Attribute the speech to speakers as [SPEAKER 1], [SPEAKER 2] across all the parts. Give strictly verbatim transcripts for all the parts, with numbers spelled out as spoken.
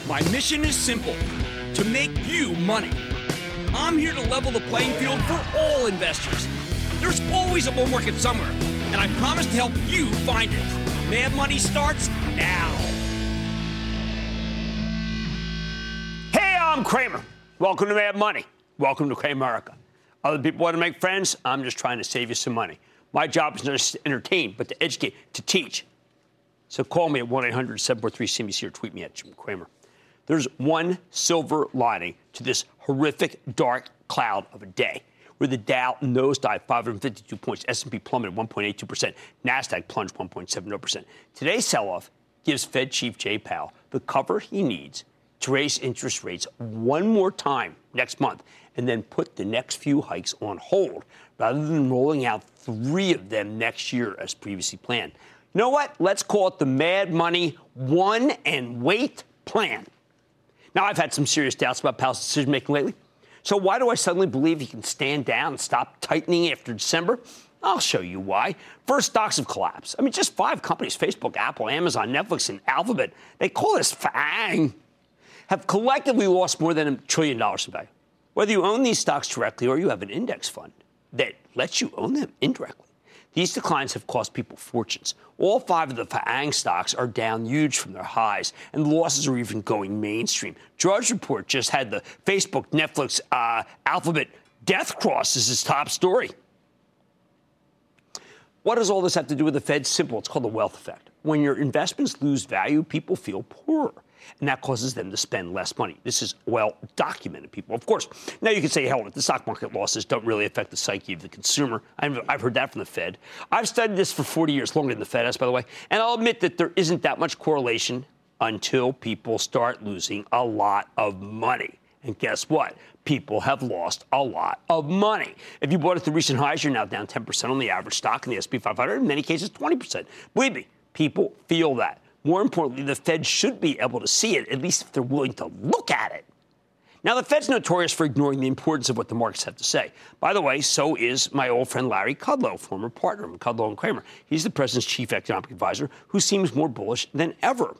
[SPEAKER 1] My mission is simple, to make you money. I'm here to level the playing field for all investors. There's always a bull market somewhere, and I promise to help you find it. Mad Money starts now.
[SPEAKER 2] Hey, I'm Cramer. Welcome to Mad Money. Welcome to Cramerica. Other people want to make friends. I'm just trying to save you some money. My job is not just to entertain, but to educate, to teach. So call me at one eight hundred seven four three C B C or tweet me at Jim Cramer. There's one silver lining to this horrific dark cloud of a day, where the Dow nosedived five hundred fifty-two points, S and P plummeted one point eight two percent, NASDAQ plunged one point seven zero percent. Today's sell-off gives Fed Chief Jay Powell the cover he needs to raise interest rates one more time next month and then put the next few hikes on hold rather than rolling out three of them next year as previously planned. You know what? Let's call it the Mad Money one and wait plan. Now, I've had some serious doubts about Powell's decision-making lately. So why do I suddenly believe he can stand down and stop tightening after December? I'll show you why. First, stocks have collapsed. I mean, just five companies, Facebook, Apple, Amazon, Netflix, and Alphabet, they call this FAANG, have collectively lost more than a trillion dollars in value. Whether you own these stocks directly or you have an index fund that lets you own them indirectly, these declines have cost people fortunes. All five of the FAANG stocks are down huge from their highs, and the losses are even going mainstream. Drudge Report just had the Facebook, Netflix, uh, Alphabet death cross as its top story. What does all this have to do with the Fed? Simple. It's called the wealth effect. When your investments lose value, people feel poorer, and that causes them to spend less money. This is well documented, people. Of course, now you can say, hell, the stock market losses don't really affect the psyche of the consumer. I've, I've heard that from the Fed. I've studied this for forty years, longer than the Fed has, by the way, and I'll admit that there isn't that much correlation until people start losing a lot of money. And guess what? People have lost a lot of money. If you bought at the recent highs, you're now down ten percent on the average stock in the S and P five hundred. In many cases, twenty percent. Believe me, people feel that. More importantly, the Fed should be able to see it, at least if they're willing to look at it. Now, the Fed's notorious for ignoring the importance of what the markets have to say. By the way, so is my old friend Larry Kudlow, former partner of Kudlow and Kramer. He's the president's chief economic advisor, who seems more bullish than ever.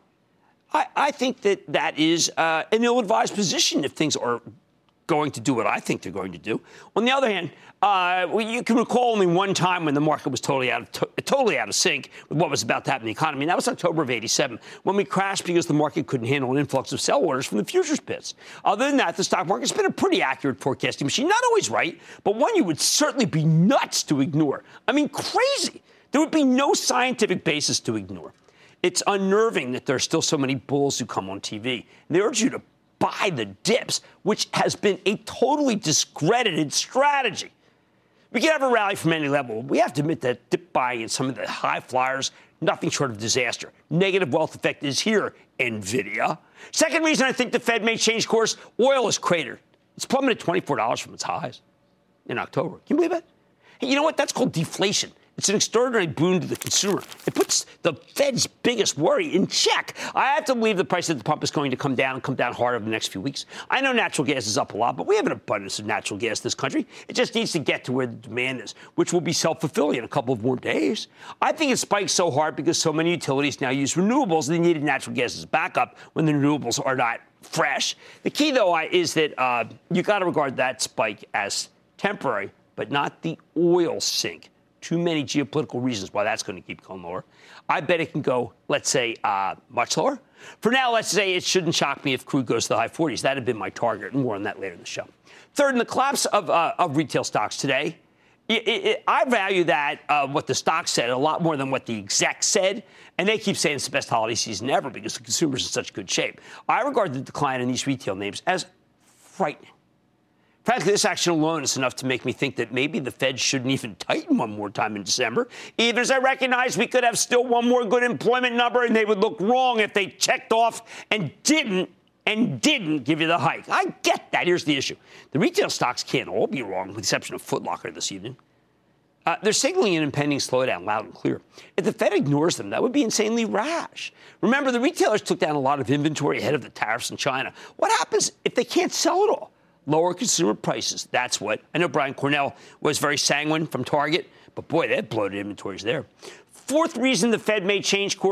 [SPEAKER 2] I, I think that that is uh, an ill-advised position if things are going to do what I think they're going to do. On the other hand, uh, well, you can recall only one time when the market was totally out of to- totally out of sync with what was about to happen in the economy. And that was October of eighty-seven, when we crashed because the market couldn't handle an influx of sell orders from the futures pits. Other than that, the stock market's been a pretty accurate forecasting machine. Not always right, but one you would certainly be nuts to ignore. I mean, crazy. There would be no scientific basis to ignore. It's unnerving that there are still so many bulls who come on T V. And they urge you to buy the dips, which has been a totally discredited strategy. We can have a rally from any level. We have to admit that dip buying in some of the high flyers, nothing short of disaster. Negative wealth effect is here, NVIDIA. Second reason I think the Fed may change course, oil is cratered. It's plummeted twenty-four dollars from its highs in October. Can you believe that? Hey, you know what? That's called deflation. It's an extraordinary boon to the consumer. It puts the Fed's biggest worry in check. I have to believe the price at the pump is going to come down and come down hard over the next few weeks. I know natural gas is up a lot, but we have an abundance of natural gas in this country. It just needs to get to where the demand is, which will be self-fulfilling in a couple of more days. I think it spiked so hard because so many utilities now use renewables. They needed natural gas as backup when the renewables are not fresh. The key, though, is that uh, you got to regard that spike as temporary, but not the oil sink. Too many geopolitical reasons why that's going to keep going lower. I bet it can go, let's say, uh, much lower. For now, let's say it shouldn't shock me if crude goes to the high forties. That had been my target, and more on that later in the show. Third, in the collapse of, uh, of retail stocks today, it, it, I value that, uh, what the stock said, a lot more than what the exec said. And they keep saying it's the best holiday season ever because the consumer's in such good shape. I regard the decline in these retail names as frightening. Frankly, this action alone is enough to make me think that maybe the Fed shouldn't even tighten one more time in December, even as I recognize we could have still one more good employment number, and they would look wrong if they checked off and didn't and didn't give you the hike. I get that. Here's the issue. The retail stocks can't all be wrong, with the exception of Foot Locker this evening. Uh, they're signaling an impending slowdown loud and clear. If the Fed ignores them, that would be insanely rash. Remember, the retailers took down a lot of inventory ahead of the tariffs in China. What happens if they can't sell it all? Lower consumer prices. That's what. I know Brian Cornell was very sanguine from Target, but boy, they had bloated inventories there. Fourth reason the Fed may change course,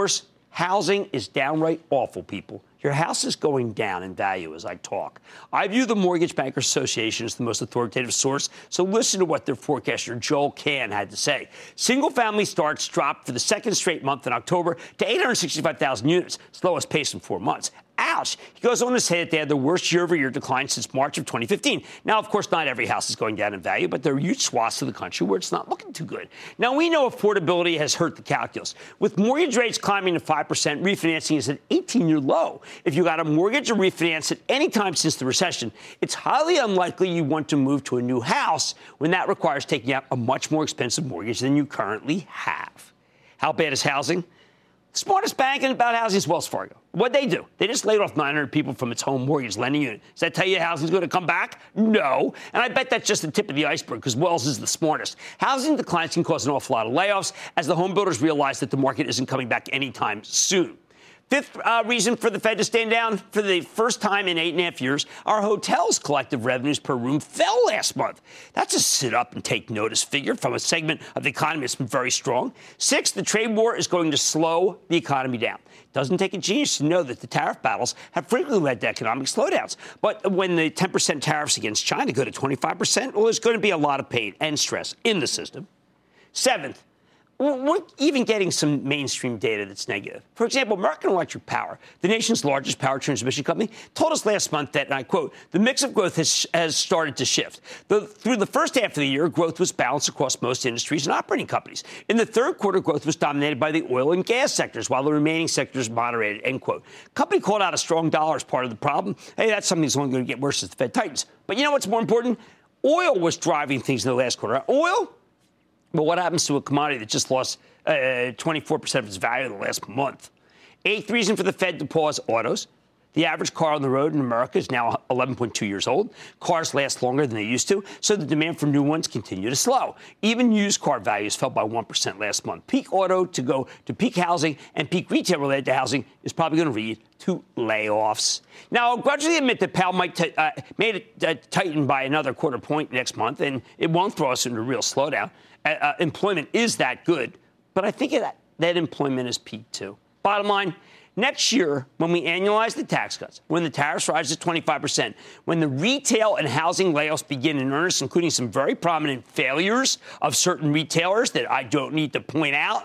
[SPEAKER 2] Housing is downright awful, people. Your house is going down in value as I talk. I view the Mortgage Bankers Association as the most authoritative source, so listen to what their forecaster Joel Kahn had to say. Single-family starts dropped for the second straight month in October to eight hundred sixty-five thousand units, slowest pace in four months. Ouch. He goes on to say that they had the worst year-over-year decline since March of twenty fifteen. Now, of course, not every house is going down in value, but there are huge swaths of the country where it's not looking too good. Now, we know affordability has hurt the calculus. With mortgage rates climbing to five percent, refinancing is at eighteen-year low. If you got a mortgage or refinance at any time since the recession, it's highly unlikely you want to move to a new house when that requires taking out a much more expensive mortgage than you currently have. How bad is housing? The smartest bank about housing is Wells Fargo. What'd they do? They just laid off nine hundred people from its home mortgage lending unit. Does that tell you housing's going to come back? No. And I bet that's just the tip of the iceberg because Wells is the smartest. Housing declines can cause an awful lot of layoffs as the home builders realize that the market isn't coming back anytime soon. Fifth uh, reason for the Fed to stand down, for the first time in eight and a half years, our hotels' collective revenues per room fell last month. That's a sit-up-and-take-notice figure from a segment of the economy that's been very strong. Sixth, the trade war is going to slow the economy down. It doesn't take a genius to know that the tariff battles have frequently led to economic slowdowns. But when the ten percent tariffs against China go to twenty-five percent, well, there's going to be a lot of pain and stress in the system. Seventh, we're even getting some mainstream data that's negative. For example, American Electric Power, the nation's largest power transmission company, told us last month that, and I quote, the mix of growth has, has started to shift. The, through the first half of the year, growth was balanced across most industries and operating companies. In the third quarter, growth was dominated by the oil and gas sectors, while the remaining sectors moderated, end quote. Company called out a strong dollar as part of the problem. Hey, that's something that's only going to get worse as the Fed tightens. But you know what's more important? Oil was driving things in the last quarter. Oil? But what happens to a commodity that just lost uh, twenty-four percent of its value in the last month? Eighth reason for the Fed to pause: autos. The average car on the road in America is now eleven point two years old. Cars last longer than they used to, so the demand for new ones continue to slow. Even used car values fell by one percent last month. Peak auto to go to peak housing and peak retail related to housing is probably going to lead to layoffs. Now, I'll grudgingly admit that Powell might t- uh, made it uh, tighten by another quarter point next month, and it won't throw us into a real slowdown. Uh, uh, employment is that good, but I think that, that employment is peaked too. Bottom line, next year, when we annualize the tax cuts, when the tariffs rise to twenty-five percent, when the retail and housing layoffs begin in earnest, including some very prominent failures of certain retailers that I don't need to point out,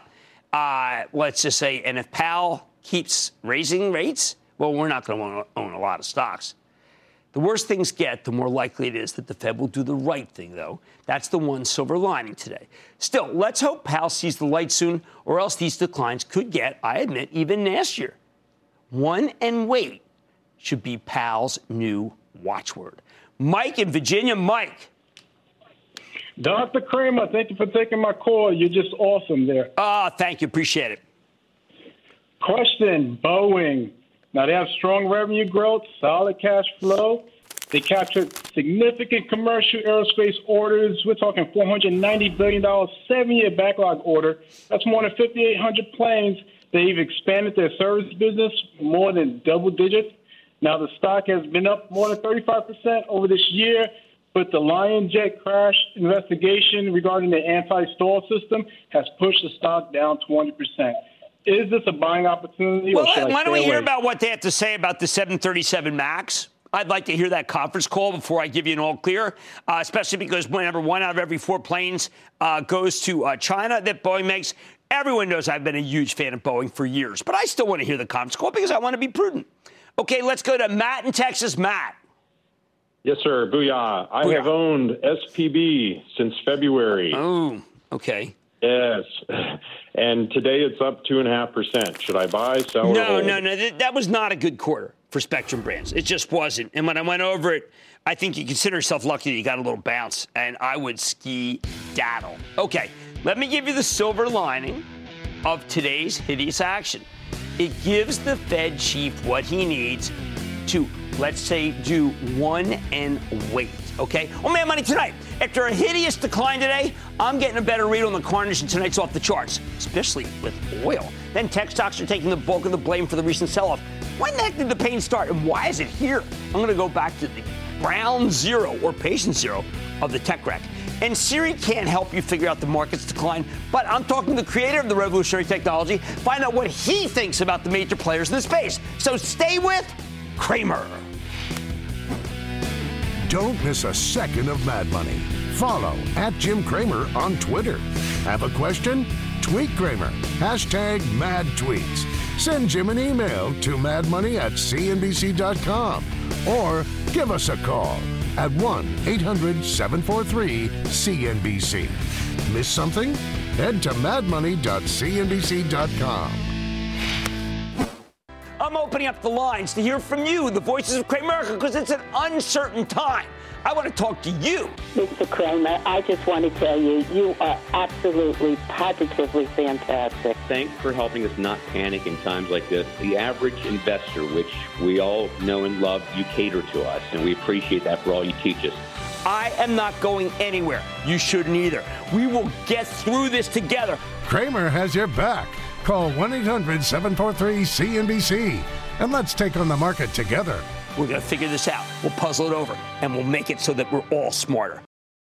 [SPEAKER 2] uh, let's just say, and if Powell keeps raising rates, well, we're not going to own a lot of stocks. The worse things get, the more likely it is that the Fed will do the right thing, though. That's the one silver lining today. Still, let's hope Powell sees the light soon, or else these declines could get, I admit, even nastier. One and wait should be Powell's new watchword. Mike in Virginia. Mike.
[SPEAKER 3] Doctor Cramer, thank you for taking my call. You're just awesome there.
[SPEAKER 2] Ah, uh, thank you. Appreciate it.
[SPEAKER 3] Question, Boeing. Now, they have strong revenue growth, solid cash flow. They captured significant commercial aerospace orders. We're talking four hundred ninety billion dollars, seven-year backlog order. That's more than fifty-eight hundred planes. They've expanded their service business more than double digits. Now, the stock has been up more than thirty-five percent over this year, but the Lion Jet crash investigation regarding the anti-stall system has pushed the stock down twenty percent. Is this a buying opportunity?
[SPEAKER 2] Well,
[SPEAKER 3] or should
[SPEAKER 2] why
[SPEAKER 3] I
[SPEAKER 2] don't we
[SPEAKER 3] stay
[SPEAKER 2] hear
[SPEAKER 3] away?
[SPEAKER 2] about what they have to say about the seven thirty-seven MAX? I'd like to hear that conference call before I give you an all clear, uh, especially because whenever one out of every four planes uh, goes to uh, China that Boeing makes, everyone knows I've been a huge fan of Boeing for years. But I still want to hear the conference call because I want to be prudent. Okay, let's go to Matt in Texas. Matt.
[SPEAKER 4] Yes, sir. Booyah. I
[SPEAKER 2] Booyah.
[SPEAKER 4] have owned S P B since February.
[SPEAKER 2] Oh, okay.
[SPEAKER 4] Yes. And today it's up two and a half percent. Should I buy, sell, or
[SPEAKER 2] No,
[SPEAKER 4] hold?
[SPEAKER 2] no, no. Th- that was not a good quarter for Spectrum Brands. It just wasn't. And when I went over it, I think you consider yourself lucky that you got a little bounce. And I would ski daddle. Okay, let me give you the silver lining of today's hideous action. It gives the Fed chief what he needs to, let's say, do one and wait. Okay? Oh, man, money tonight. After a hideous decline today, I'm getting a better read on the carnage, and tonight's off the charts, especially with oil. Then tech stocks are taking the bulk of the blame for the recent sell-off. When the heck did the pain start, and why is it here? I'm going to go back to the ground zero or patient zero of the tech wreck. And Siri can't help you figure out the market's decline, but I'm talking to the creator of the revolutionary technology, find out what he thinks about the major players in the space. So stay with Cramer.
[SPEAKER 5] Don't miss a second of Mad Money. Follow at Jim Cramer on Twitter. Have a question? Tweet Cramer. Hashtag Mad Tweets. Send Jim an email to madmoney at c n b c dot com or give us a call at one eight hundred seven four three C N B C. Miss something? Head to mad money dot c n b c dot com.
[SPEAKER 2] I'm opening up the lines to hear from you, the voices of Cramerica, because it's an uncertain time. I want to talk to you.
[SPEAKER 6] Mister Cramer, I just want to tell you, you are absolutely, positively fantastic.
[SPEAKER 7] Thanks for helping us not panic in times like this. The average investor, which we all know and love, you cater to us, and we appreciate that for all you teach us.
[SPEAKER 2] I am not going anywhere. You shouldn't either. We will get through this together.
[SPEAKER 5] Cramer has your back. Call one eight hundred seven four three C N B C and let's take on the market together.
[SPEAKER 2] We're going to figure this out. We'll puzzle it over, and we'll make it so that we're all smarter.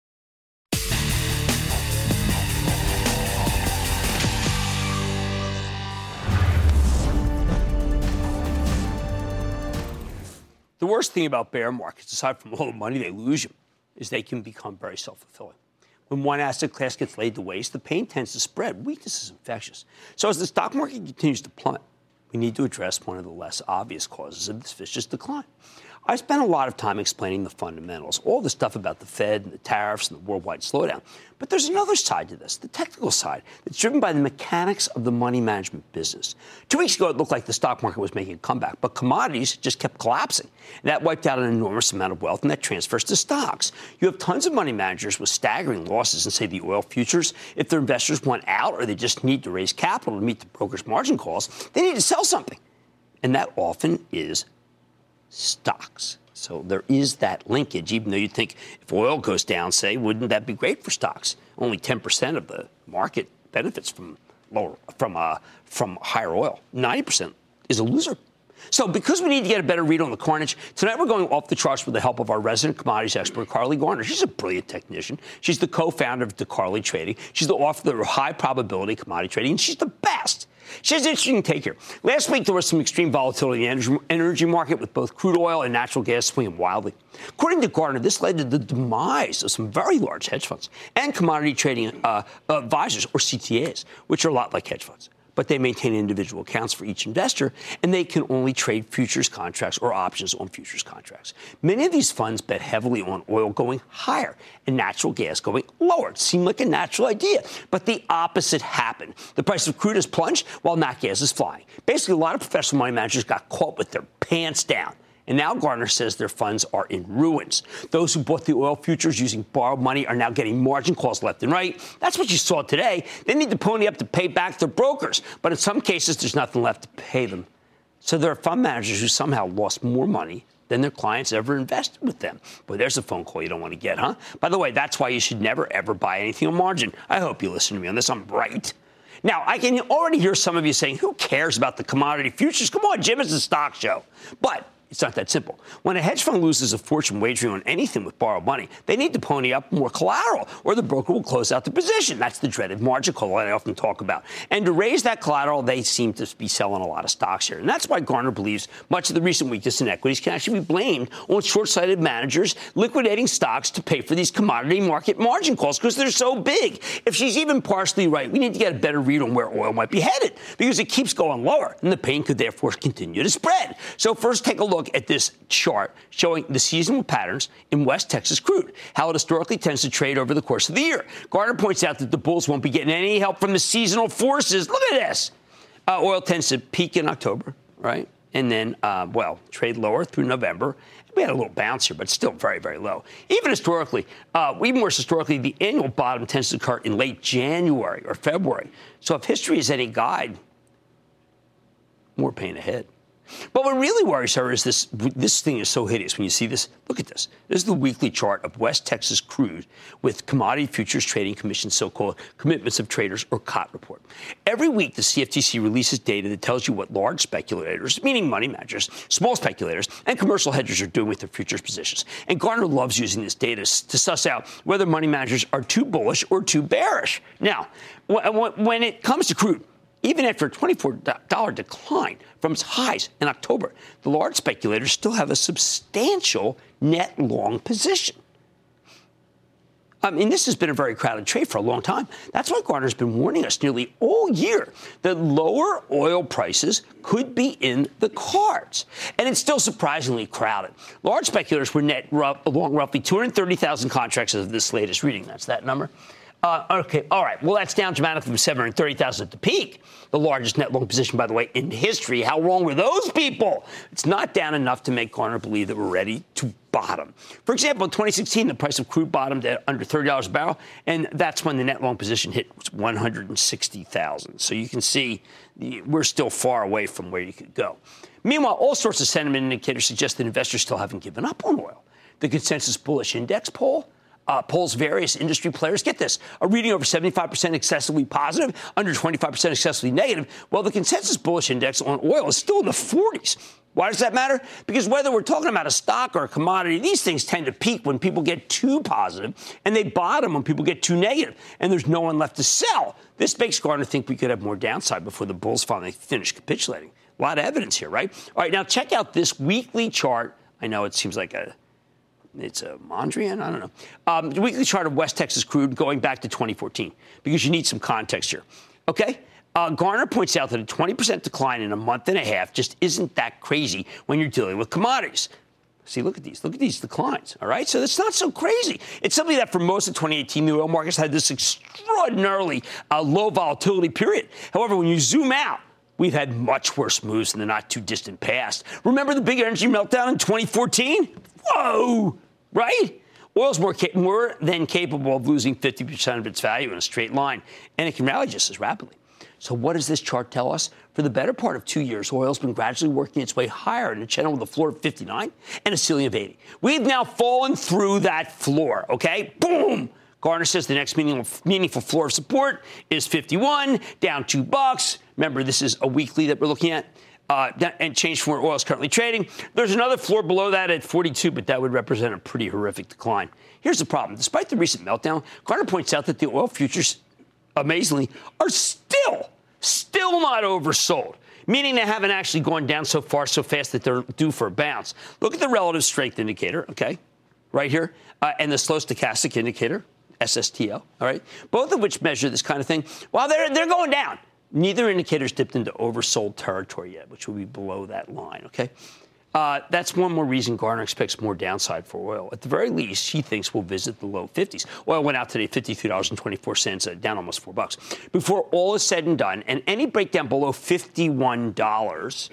[SPEAKER 2] The worst thing about bear markets, aside from all the money they lose you, is they can become very self-fulfilling. When one asset class gets laid to waste, the pain tends to spread. Weakness is infectious. So as the stock market continues to plummet, we need to address one of the less obvious causes of this vicious decline. I spent a lot of time explaining the fundamentals, all the stuff about the Fed and the tariffs and the worldwide slowdown. But there's another side to this, the technical side, that's driven by the mechanics of the money management business. Two weeks ago, it looked like the stock market was making a comeback, but commodities just kept collapsing. And that wiped out an enormous amount of wealth, and that transfers to stocks. You have tons of money managers with staggering losses in, say, the oil futures. If their investors want out or they just need to raise capital to meet the broker's margin calls, they need to sell something. And that often is stocks. So there is that linkage, even though you'd think if oil goes down, say, wouldn't that be great for stocks? Only ten percent of the market benefits from lower, from uh, from higher oil. ninety percent is a loser. So because we need to get a better read on the carnage, tonight we're going off the charts with the help of our resident commodities expert, Carly Garner. She's a brilliant technician. She's the co-founder of DeCarly Trading. She's the author of High Probability Commodity Trading, and she's the best. She has an interesting take here. Last week, there was some extreme volatility in the energy market with both crude oil and natural gas swinging wildly. According to Garner, this led to the demise of some very large hedge funds and commodity trading uh, advisors, or C T As, which are a lot like hedge funds. But they maintain individual accounts for each investor, and they can only trade futures contracts or options on futures contracts. Many of these funds bet heavily on oil going higher and natural gas going lower. It seemed like a natural idea, but the opposite happened. The price of crude has plunged while nat gas is flying. Basically, a lot of professional money managers got caught with their pants down. And now Garner says their funds are in ruins. Those who bought the oil futures using borrowed money are now getting margin calls left and right. That's what you saw today. They need to pony up to pay back their brokers. But in some cases, there's nothing left to pay them. So there are fund managers who somehow lost more money than their clients ever invested with them. Boy, there's a phone call you don't want to get, huh? By the way, that's why you should never, ever buy anything on margin. I hope you listen to me on this. I'm right. Now, I can already hear some of you saying, who cares about the commodity futures? Come on, Jim, it's a stock show. But it's not that simple. When a hedge fund loses a fortune wagering on anything with borrowed money, they need to pony up more collateral, or the broker will close out the position. That's the dreaded margin call that I often talk about. And to raise that collateral, they seem to be selling a lot of stocks here. And that's why Garner believes much of the recent weakness in equities can actually be blamed on short-sighted managers liquidating stocks to pay for these commodity market margin calls because they're so big. If she's even partially right, we need to get a better read on where oil might be headed because it keeps going lower, and the pain could therefore continue to spread. So first, take a look at this chart showing the seasonal patterns in West Texas crude, how it historically tends to trade over the course of the year. Garner points out that the bulls won't be getting any help from the seasonal forces. Look at this. Uh, oil tends to peak in October, right? And then, uh, well, trade lower through November. We had a little bounce here, but still very, very low. Even historically, uh, even worse historically, the annual bottom tends to occur in late January or February. So if history is any guide, more pain ahead. But what really worries her is this, this thing is so hideous. When you see this, look at this. This is the weekly chart of West Texas crude with Commodity Futures Trading Commission so-called Commitments of Traders, or C O T report. Every week, the C F T C releases data that tells you what large speculators, meaning money managers, small speculators, and commercial hedgers are doing with their futures positions. And Gartner loves using this data to suss out whether money managers are too bullish or too bearish. Now, when it comes to crude, even after a twenty-four dollars decline from its highs in October, the large speculators still have a substantial net long position. I mean, this has been a very crowded trade for a long time. That's why Gartner's been warning us nearly all year that lower oil prices could be in the cards. And it's still surprisingly crowded. Large speculators were net rough, along roughly two hundred thirty thousand contracts as of this latest reading. That's that number. Uh, okay, all right. Well, that's down dramatically from seven hundred thirty thousand at the peak. The largest net long position, by the way, in history. How wrong were those people? It's not down enough to make Gartner believe that we're ready to bottom. For example, in twenty sixteen, the price of crude bottomed at under thirty dollars a barrel, and that's when the net long position hit one hundred sixty thousand. So you can see the, we're still far away from where you could go. Meanwhile, all sorts of sentiment indicators suggest that investors still haven't given up on oil. The Consensus Bullish Index poll Uh, polls various industry players. Get this, a reading over seventy-five percent excessively positive, under twenty-five percent excessively negative. Well, the Consensus Bullish Index on oil is still in the forties. Why does that matter? Because whether we're talking about a stock or a commodity, these things tend to peak when people get too positive, and they bottom when people get too negative, and there's no one left to sell. This makes Gartner think we could have more downside before the bulls finally finish capitulating. A lot of evidence here, right? All right, now check out this weekly chart. I know it seems like a It's a Mondrian? I don't know. Um, the weekly chart of West Texas crude going back to twenty fourteen, because you need some context here. Okay? Uh, Gartner points out that a twenty percent decline in a month and a half just isn't that crazy when you're dealing with commodities. See, look at these. Look at these declines, all right? So it's not so crazy. It's something that for most of twenty eighteen, the oil markets had this extraordinarily uh, low volatility period. However, when you zoom out, we've had much worse moves in the not-too-distant past. Remember the big energy meltdown in twenty fourteen? Whoa, right? Oil's more, ca- more than capable of losing fifty percent of its value in a straight line, and it can rally just as rapidly. So what does this chart tell us? For the better part of two years, oil's been gradually working its way higher in a channel with a floor of fifty-nine and a ceiling of eighty. We've now fallen through that floor, okay? Boom! Gartner says the next meaningful, meaningful floor of support is fifty-one, down two bucks. Remember, this is a weekly that we're looking at. Uh, and change from where oil is currently trading. There's another floor below that at forty-two, but that would represent a pretty horrific decline. Here's the problem. Despite the recent meltdown, Gartner points out that the oil futures, amazingly, are still, still not oversold, meaning they haven't actually gone down so far so fast that they're due for a bounce. Look at the relative strength indicator, okay, right here, uh, and the slow stochastic indicator, S S T O, all right, both of which measure this kind of thing. Well, they're, they're going down. Neither indicator's dipped into oversold territory yet, which will be below that line, okay? Uh, that's one more reason Gartner expects more downside for oil. At the very least, she thinks we'll visit the low fifties. Oil went out today fifty-three dollars and twenty-four cents, uh, down almost four bucks. Before all is said and done, and any breakdown below fifty-one dollars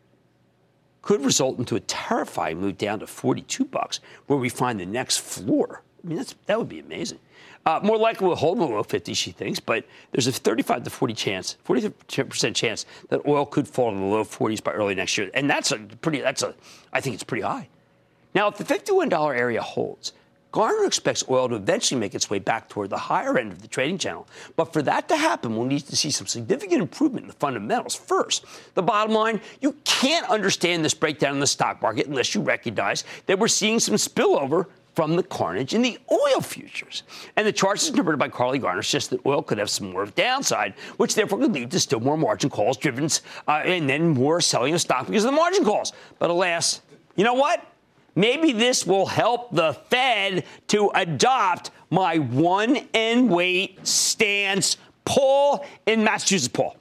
[SPEAKER 2] could result into a terrifying move down to forty-two bucks, where we find the next floor. I mean, that's, that would be amazing. Uh, more likely we'll hold the low fifties, she thinks, but there's a thirty-five to forty chance, forty percent chance that oil could fall to the low forties by early next year. And that's a pretty, that's a, I think it's pretty high. Now, if the fifty-one dollars area holds, Gartner expects oil to eventually make its way back toward the higher end of the trading channel. But for that to happen, we'll need to see some significant improvement in the fundamentals. First, the bottom line, you can't understand this breakdown in the stock market unless you recognize that we're seeing some spillover from the carnage in the oil futures. And the charts interpreted by Carly Garner suggest that oil could have some more of downside, which therefore could lead to still more margin calls driven, uh, and then more selling of stock because of the margin calls. But alas, you know what? Maybe this will help the Fed to adopt my one and wait stance. Paul in Massachusetts. Paul.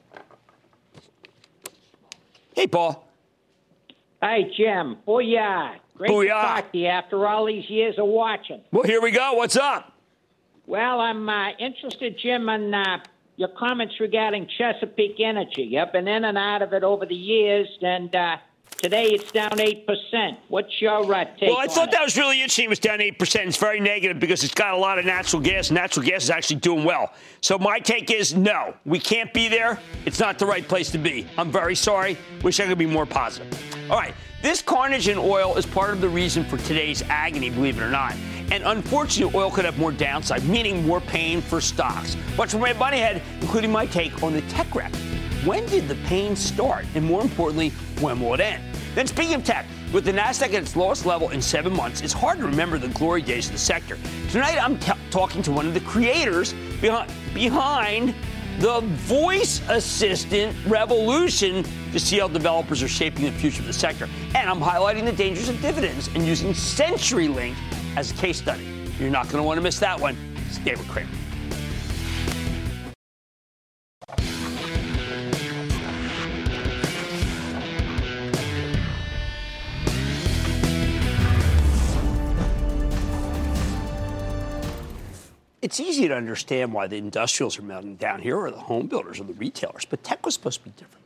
[SPEAKER 2] Hey, Paul.
[SPEAKER 8] Hi, Jim. Booyah. Great
[SPEAKER 2] Booyah.
[SPEAKER 8] to talk to you after all these years of watching.
[SPEAKER 2] Well, here we go. What's up?
[SPEAKER 8] Well, I'm uh, interested, Jim, in uh, your comments regarding Chesapeake Energy. I've been in and out of it over the years, and uh, Today it's down eight percent. What's your uh, take
[SPEAKER 2] Well, I thought
[SPEAKER 8] on
[SPEAKER 2] that
[SPEAKER 8] it?
[SPEAKER 2] was really interesting. It was down eight percent. It's very negative because it's got a lot of natural gas. And natural gas is actually doing well. So my take is no, we can't be there. It's not the right place to be. I'm very sorry. Wish I could be more positive. All right. This carnage in oil is part of the reason for today's agony, believe it or not. And unfortunately, oil could have more downside, meaning more pain for stocks. Watch from Red Money Head, including my take on the tech wreck. When did the pain start? And more importantly, when will it end? Then speaking of tech, with the NASDAQ at its lowest level in seven months, it's hard to remember the glory days of the sector. Tonight, I'm t- talking to one of the creators behind, behind the voice assistant revolution to see how developers are shaping the future of the sector. And I'm highlighting the dangers of dividends and using CenturyLink as a case study. You're not going to want to miss that one. It's David Kramer. It's easy to understand why the industrials are melting down here, or the home builders, or the retailers, but tech was supposed to be different.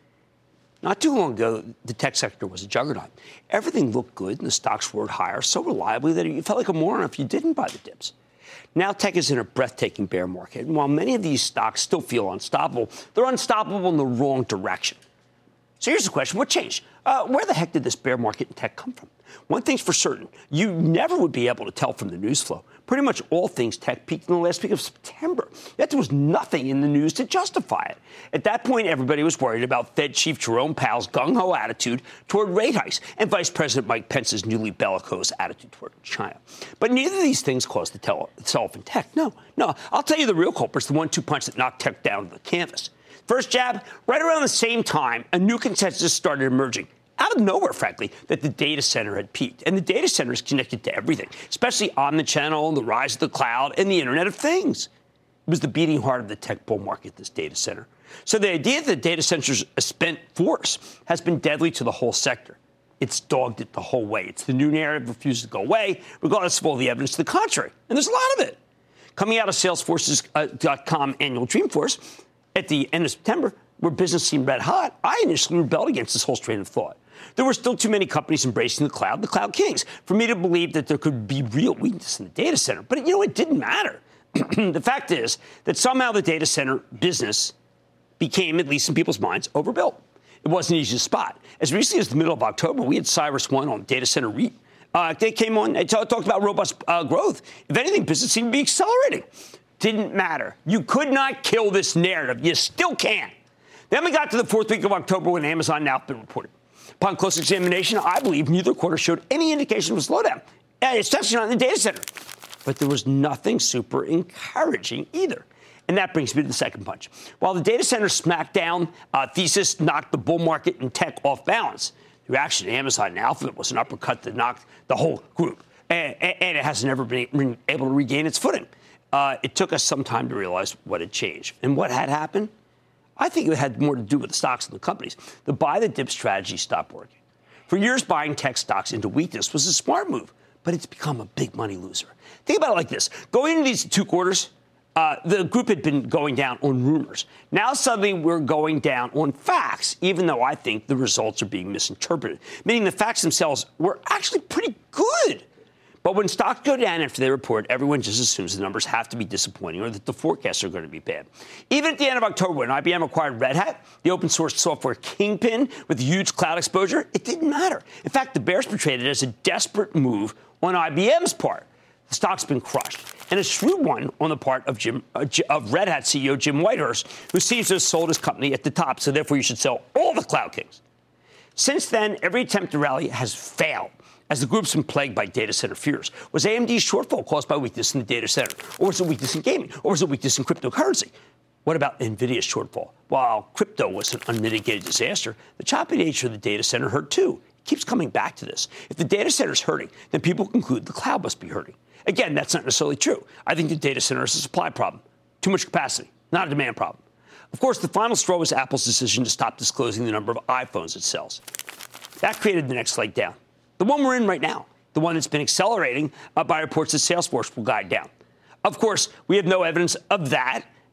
[SPEAKER 2] Not too long ago, the tech sector was a juggernaut. Everything looked good, and the stocks roared higher so reliably that you felt like a moron if you didn't buy the dips. Now tech is in a breathtaking bear market, and while many of these stocks still feel unstoppable, they're unstoppable in the wrong direction. So here's the question. What changed? Uh, where the heck did this bear market in tech come from? One thing's for certain. You never would be able to tell from the news flow. Pretty much all things tech peaked in the last week of September. Yet there was nothing in the news to justify it. At that point, everybody was worried about Fed Chief Jerome Powell's gung-ho attitude toward rate hikes and Vice President Mike Pence's newly bellicose attitude toward China. But neither of these things caused the tell itself in tech. No, no. I'll tell you the real culprit's the one two punch that knocked tech down to the canvas. First jab, right around the same time, a new consensus started emerging. Out of nowhere, frankly, that the data center had peaked. And the data center is connected to everything, especially omnichannel, the rise of the cloud, and the Internet of Things. It was the beating heart of the tech bull market, this data center. So the idea that data centers a spent force has been deadly to the whole sector. It's dogged it the whole way. It's the new narrative, refuses to go away, regardless of all the evidence to the contrary. And there's a lot of it. Coming out of Salesforce's uh, .com annual Dreamforce at the end of September, where business seemed red hot, I initially rebelled against this whole strain of thought. There were still too many companies embracing the cloud, the cloud kings, for me to believe that there could be real weakness in the data center. But, you know, it didn't matter. The fact is that somehow the data center business became, at least in people's minds, overbuilt. It wasn't easy to spot. As recently as the middle of October, we had Cyrus One on data center REIT. Uh, they came on and t- talked about robust uh, growth. If anything, business seemed to be accelerating. Didn't matter. You could not kill this narrative. You still can't. Then we got to the fourth week of October when Amazon now been reported. Upon close examination, I believe neither quarter showed any indication of a slowdown, especially not in the data center. But there was nothing super encouraging either. And that brings me to the second punch. While the data center smackdown uh, thesis knocked the bull market and tech off balance, the reaction to Amazon and Alphabet was an uppercut that knocked the whole group. And, and it has never been able to regain its footing. Uh, it took us some time to realize what had changed. And what had happened? I think it had more to do with the stocks and the companies. The buy-the-dip strategy stopped working. For years, buying tech stocks into weakness was a smart move, but it's become a big money loser. Think about it like this. Going into these two quarters, uh, the group had been going down on rumors. Now suddenly we're going down on facts, even though I think the results are being misinterpreted, meaning the facts themselves were actually pretty good. But when stocks go down after they report, everyone just assumes the numbers have to be disappointing or that the forecasts are going to be bad. Even at the end of October, when I B M acquired Red Hat, the open source software kingpin with huge cloud exposure, it didn't matter. In fact, the bears portrayed it as a desperate move on I B M's part. The stock's been crushed, and a shrewd one on the part of, Jim, uh, of Red Hat C E O Jim Whitehurst, who seems to have sold his company at the top, so therefore you should sell all the cloud kings. Since then, every attempt to rally has failed, as the group's been plagued by data center fears. Was A M D's shortfall caused by weakness in the data center? Or was it weakness in gaming? Or was it weakness in cryptocurrency? What about NVIDIA's shortfall? While crypto was an unmitigated disaster, the choppy nature of the data center hurt too. It keeps coming back to this. If the data center is hurting, then people conclude the cloud must be hurting. Again, that's not necessarily true. I think the data center is a supply problem. Too much capacity, not a demand problem. Of course, the final straw was Apple's decision to stop disclosing the number of iPhones it sells. That created the next leg down. The one we're in right now, the one that's been accelerating uh, by reports that Salesforce will guide down. Of course, we have no evidence of that,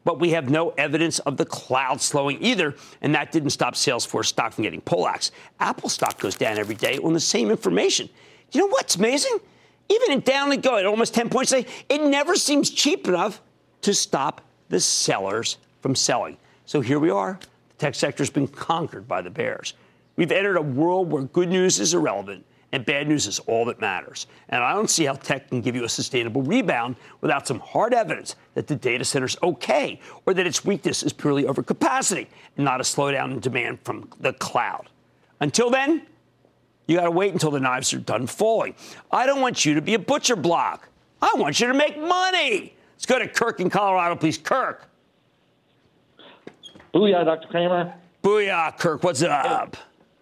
[SPEAKER 2] But we have no evidence of the cloud slowing either, and that didn't stop Salesforce stock from getting poleaxed. Apple stock goes down every day on the same information. You know what's amazing? Even in down and go at almost ten points a day, it never seems cheap enough to stop the sellers from selling. So here we are. The tech sector's been conquered by the bears. We've entered a world where good news is irrelevant and bad news is all that matters. And I don't see how tech can give you a sustainable rebound without some hard evidence that the data center's okay or that its weakness is purely overcapacity and not a slowdown in demand from the cloud. Until then, you got to wait until the knives are done falling. I don't want you to be a butcher block. I want you to make money. Let's go to Kirk in Colorado, please. Kirk.
[SPEAKER 9] Booyah, Doctor Cramer.
[SPEAKER 2] Booyah, Kirk. What's up?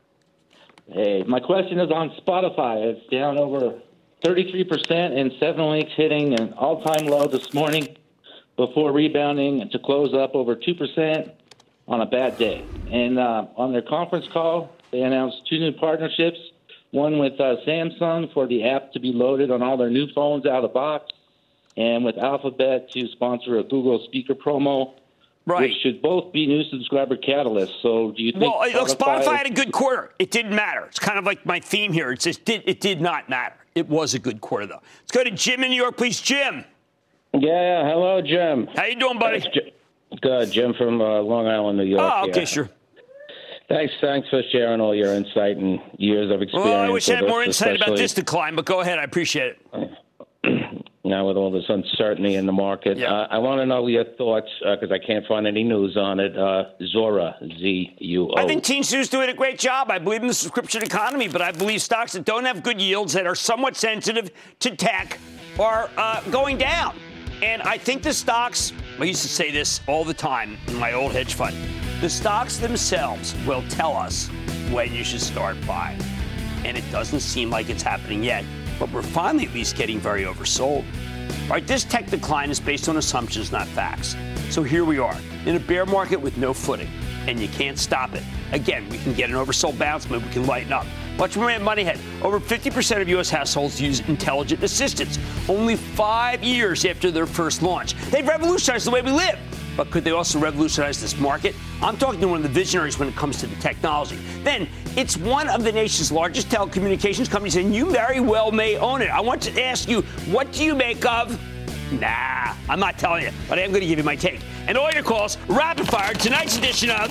[SPEAKER 9] Hey, my question is on Spotify. It's down over thirty-three percent in seven weeks, hitting an all-time low this morning before rebounding to close up over two percent on a bad day. And uh, on their conference call, they announced two new partnerships, one with uh, Samsung for the app to be loaded on all their new phones out of the box, and with Alphabet to sponsor a Google speaker promo. Right. Which should both be new subscriber catalysts. So do you think?
[SPEAKER 2] Well, look, Spotify had a good quarter. It didn't matter. It's kind of like my theme here. It just did. It did not matter. It was a good quarter, though. Let's go to Jim in New York, please. Jim.
[SPEAKER 10] Yeah. Hello, Jim.
[SPEAKER 2] How you doing, buddy?
[SPEAKER 10] Good, Jim from uh, Long Island, New York.
[SPEAKER 2] Oh, okay,
[SPEAKER 10] yeah.
[SPEAKER 2] Sure.
[SPEAKER 10] Thanks. Thanks for sharing all your insight and years of experience.
[SPEAKER 2] Well, I wish I had
[SPEAKER 10] this,
[SPEAKER 2] more insight
[SPEAKER 10] especially.
[SPEAKER 2] about this decline, but go ahead. I appreciate it.
[SPEAKER 10] Now with all this uncertainty in the market,
[SPEAKER 2] yeah.
[SPEAKER 10] uh, I want to know your thoughts because uh, I can't find any news on it. Uh, Zuora, Z U O.
[SPEAKER 2] I think Teen Sue's doing a great job. I believe in the subscription economy, but I believe stocks that don't have good yields, that are somewhat sensitive to tech, are uh, going down. And I think the stocks, I used to say this all the time in my old hedge fund, the stocks themselves will tell us when you should start buying. And it doesn't seem like it's happening yet. But we're finally at least getting very oversold. All right, this tech decline is based on assumptions, not facts. So here we are, in a bear market with no footing, and you can't stop it. Again, we can get an oversold bounce, but we can lighten up. Watch my man Moneyhead. Over fifty percent of U S households use intelligent assistants, only five years after their first launch. They've revolutionized the way we live. But could they also revolutionize this market? I'm talking to one of the visionaries when it comes to the technology. Then, it's one of the nation's largest telecommunications companies, and you very well may own it. I want to ask you, what do you make of? Nah, I'm not telling you, but I am going to give you my take. And all your calls, rapid fire, tonight's edition of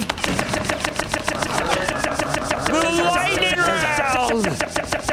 [SPEAKER 2] the Lightning Round.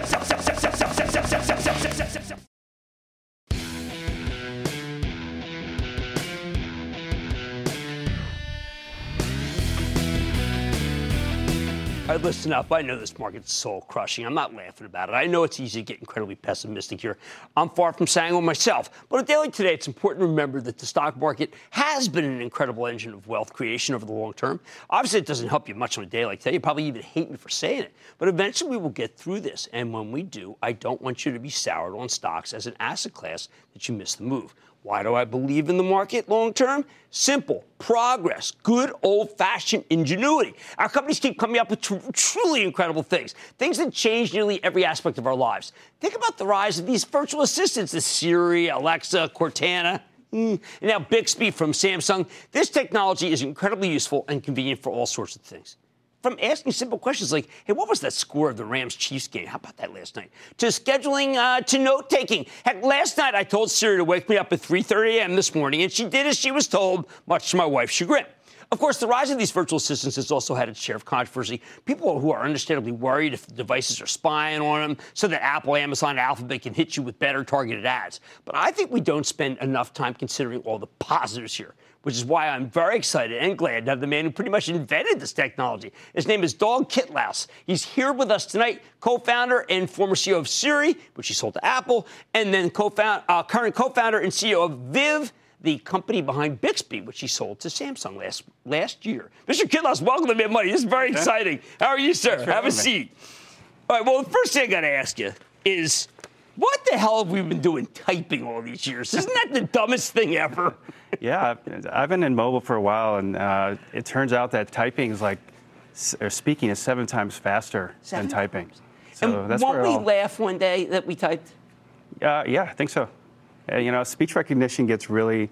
[SPEAKER 2] All right, listen up. I know this market's soul crushing. I'm not laughing about it. I know it's easy to get incredibly pessimistic here. I'm far from sanguine myself. But at Daily Today, it's important to remember that the stock market has been an incredible engine of wealth creation over the long term. Obviously, it doesn't help you much on a day like today. You probably even hate me for saying it. But eventually, we will get through this. And when we do, I don't want you to be soured on stocks as an asset class that you miss the move. Why do I believe in the market long term? Simple. Progress. Good old-fashioned ingenuity. Our companies keep coming up with tr- truly incredible things. Things that change nearly every aspect of our lives. Think about the rise of these virtual assistants, the Siri, Alexa, Cortana, mm, and now Bixby from Samsung. This technology is incredibly useful and convenient for all sorts of things. From asking simple questions like, hey, what was that score of the Rams-Chiefs game? How about that last night? To scheduling, uh, to note-taking. Heck, last night I told Siri to wake me up at three thirty a.m. this morning, and she did as she was told, much to my wife's chagrin. Of course, the rise of these virtual assistants has also had its share of controversy. People who are understandably worried if the devices are spying on them so that Apple, Amazon, and Alphabet can hit you with better targeted ads. But I think we don't spend enough time considering all the positives here, which is why I'm very excited and glad to have the man who pretty much invented this technology. His name is Dag Kitlaus. He's here with us tonight, co-founder and former C E O of Siri, which he sold to Apple, and then co-found, uh, current co-founder and C E O of Viv, the company behind Bixby, which he sold to Samsung last last year. Mister Kitlaus, welcome to Mad Money. This is very okay. exciting. How are you, sir? Have a seat. All right, well, the first thing I got to ask you is, what the hell have we been doing typing all these years? Isn't that the dumbest thing ever?
[SPEAKER 11] Yeah, I've been in mobile for a while, and uh, it turns out that typing is like, or speaking is seven times faster
[SPEAKER 2] seven
[SPEAKER 11] than typing.
[SPEAKER 2] So and
[SPEAKER 11] that's
[SPEAKER 2] won't
[SPEAKER 11] where
[SPEAKER 2] we
[SPEAKER 11] all,
[SPEAKER 2] laugh one day that we typed?
[SPEAKER 11] Uh, yeah, I think so. Uh, you know, speech recognition gets really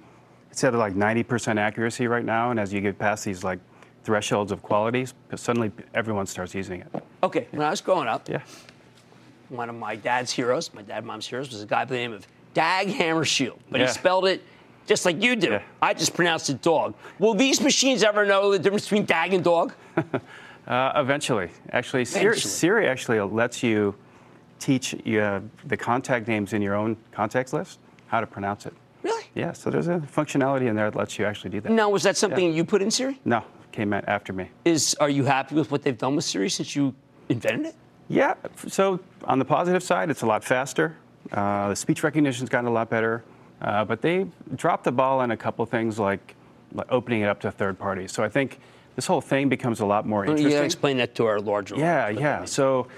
[SPEAKER 11] it's at like ninety percent accuracy right now, and as you get past these like thresholds of qualities, suddenly everyone starts using it.
[SPEAKER 2] Okay, when I was growing up,
[SPEAKER 11] yeah,
[SPEAKER 2] one of my dad's heroes, my dad and mom's heroes, was a guy by the name of Dag Hammarskjöld, but
[SPEAKER 11] Yeah.
[SPEAKER 2] he spelled it just like you do.
[SPEAKER 11] Yeah.
[SPEAKER 2] I just pronounced it dog. Will these machines ever know the difference between Dag and dog?
[SPEAKER 11] uh, eventually. Actually, Siri,
[SPEAKER 2] Eventually.
[SPEAKER 11] Siri actually lets you teach you, uh, the contact names in your own contacts list how to pronounce it.
[SPEAKER 2] Really?
[SPEAKER 11] Yeah, so there's a functionality in there that lets you actually do that.
[SPEAKER 2] Now, was that something
[SPEAKER 11] Yeah.
[SPEAKER 2] you put in Siri?
[SPEAKER 11] No, came at- after me.
[SPEAKER 2] Is Are you happy with what they've done with Siri since you invented it?
[SPEAKER 11] Yeah, so on the positive side, it's a lot faster. Uh, the speech recognition's gotten a lot better. Uh, but they dropped the ball on a couple things like, like opening it up to third parties. So I think this whole thing becomes a lot more
[SPEAKER 2] Well,
[SPEAKER 11] interesting.
[SPEAKER 2] you gotta explain that to our larger
[SPEAKER 11] Yeah,
[SPEAKER 2] audience, what
[SPEAKER 11] yeah.
[SPEAKER 2] that means.
[SPEAKER 11] So